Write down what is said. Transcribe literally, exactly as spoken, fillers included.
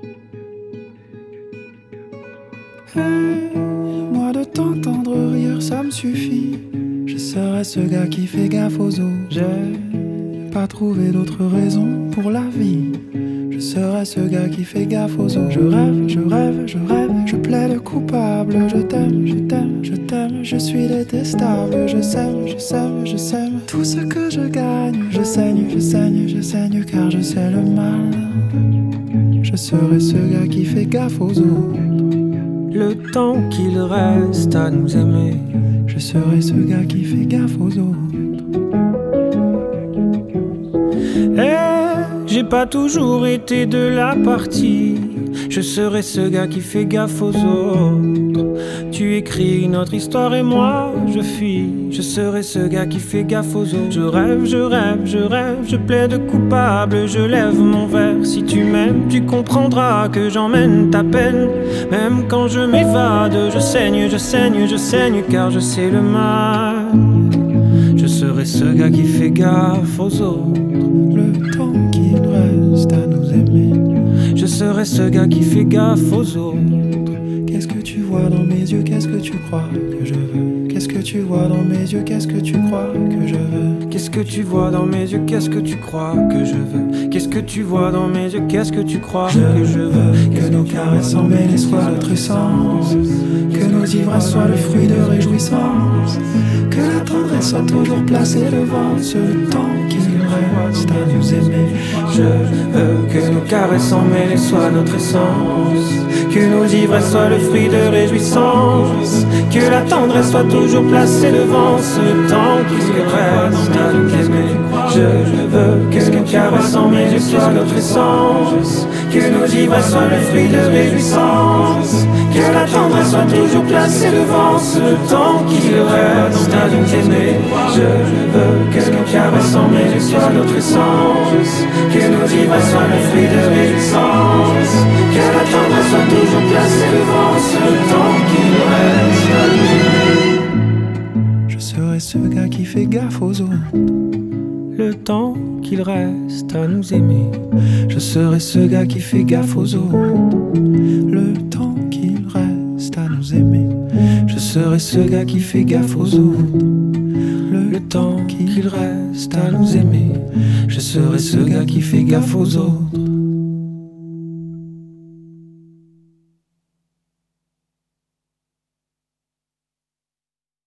Hey, moi de t'entendre rire, ça me suffit. Je serai ce gars qui fait gaffe aux autres. J'ai pas trouvé d'autre raison pour la vie. Je serai ce gars qui fait gaffe aux autres. Je rêve, je rêve, je rêve, je plaide coupable. Je t'aime, je t'aime, je t'aime, je suis détestable. Je sème, je sème, je sème tout ce que je gagne. Je saigne, je saigne, je saigne car je sais le mal. Je serai ce gars qui fait gaffe aux autres. Le temps qu'il reste à nous aimer, je serai ce gars qui fait gaffe aux autres. Eh, j'ai pas toujours été de la partie. Je serai ce gars qui fait gaffe aux autres. Tu écris notre histoire et moi je fuis. Je serai ce gars qui fait gaffe aux autres. Je rêve, je rêve, je rêve, je plaide coupable. Je lève mon verre, si tu m'aimes, tu comprendras que j'emmène ta peine. Même quand je m'évade, je saigne, je saigne, je saigne car je sais le mal. Je serai ce gars qui fait gaffe aux autres. Le temps qu'il reste à nous aimer, je serai ce gars qui fait gaffe aux autres. Qu'est-ce que tu vois dans mes yeux, qu'est-ce que tu crois que je veux? Qu'est-ce que tu vois dans mes yeux, qu'est-ce que tu crois que je veux? Qu'est-ce que tu vois dans mes yeux, qu'est-ce que tu crois que je veux? Qu'est-ce que tu vois dans mes yeux, qu'est-ce que tu crois que je veux? Que nos caresses emmêlées soient notre essence, que nos ivresses soient le fruit de réjouissance, que la tendresse soit toujours placée devant ce temps qu'il reste à nous aimer. Je veux que nos caresses emmêlées soient notre essence, que nos ivresses soient le fruit de réjouissance, que la tendresse soit toujours placée devant ce temps qu'il reste à nous aimer. Je veux que nos caresses emmêlées soient notre essence, que nos ivresses soient le fruit de réjouissance, que la tendresse soit toujours placée devant ce temps qu'il reste à nous aimer. Je veux que nos caresses emmêlées soient notre essence, que nos ivresses soient le fruit de réjouissance, que la tendresse soit toujours placée devant ce temps qu'il reste à nous aimer. Je serai ce gars qui fait gaffe aux autres. Le temps qu'il reste à nous aimer, je serai ce gars qui fait gaffe aux autres. Le temps qu'il reste à nous aimer, je serai ce gars qui fait gaffe aux autres. Le, Le temps qu'il reste à nous aimer, je serai ce gars qui fait gaffe aux autres.